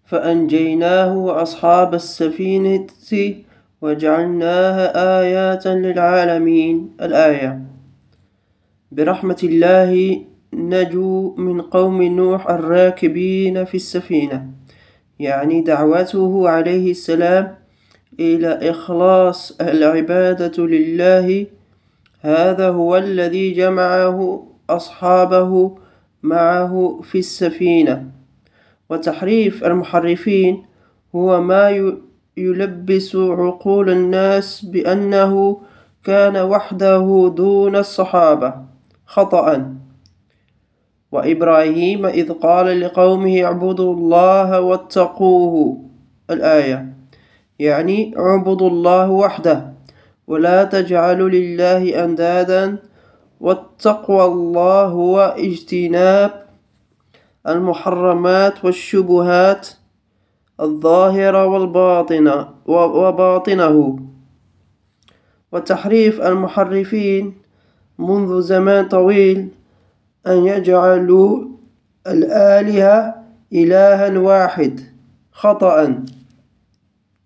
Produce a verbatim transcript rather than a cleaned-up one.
فأنجيناه وأصحاب السفينة وجعلناها آيات للعالمين. الآية: برحمة الله نجوا من قوم نوح الراكبين في السفينة، يعني دعوته عليه السلام إلى إخلاص العبادة لله، هذا هو الذي جمعه أصحابه معه في السفينة. وتحريف المحرفين هو ما يلبس عقول الناس بأنه كان وحده دون الصحابة، خطأ. وإبراهيم إذ قال لقومه اعبدوا الله واتقوه. الآية: يعني اعبدوا الله وحده ولا تجعلوا لله أندادا. والتقوى الله هو اجتناب المحرمات والشبهات الظاهرة والباطنة وباطنه. وتحريف المحرفين منذ زمان طويل أن يجعلوا الآلهة إلها واحد، خطأ.